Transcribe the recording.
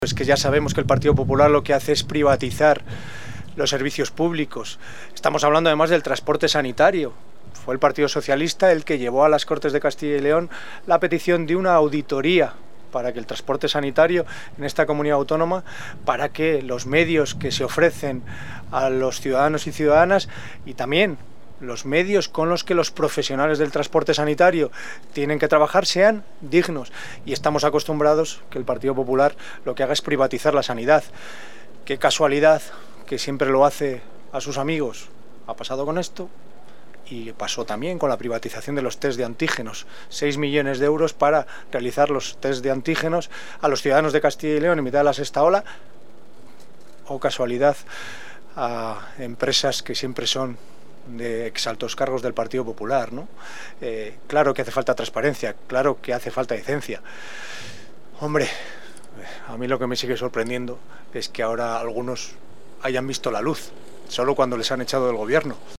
Es que ya sabemos que el Partido Popular lo que hace es privatizar los servicios públicos. Estamos hablando además del transporte sanitario. Fue el Partido Socialista el que llevó a las Cortes de Castilla y León la petición de una auditoría para que el transporte sanitario en esta comunidad autónoma, para que los medios que se ofrecen a los ciudadanos y ciudadanas y también los medios con los que los profesionales del transporte sanitario tienen que trabajar sean dignos. Y estamos acostumbrados que el Partido Popular lo que haga es privatizar la sanidad. Qué casualidad que siempre lo hace a sus amigos. Ha pasado con esto y pasó también con la privatización de los test de antígenos. 6 millones de euros para realizar los test de antígenos a los ciudadanos de Castilla y León en mitad de la sexta ola. O casualidad a empresas que siempre son de exaltos cargos del Partido Popular, ¿no? Claro que hace falta transparencia, claro que hace falta decencia. Hombre, a mí lo que me sigue sorprendiendo es que ahora algunos hayan visto la luz, solo cuando les han echado del gobierno.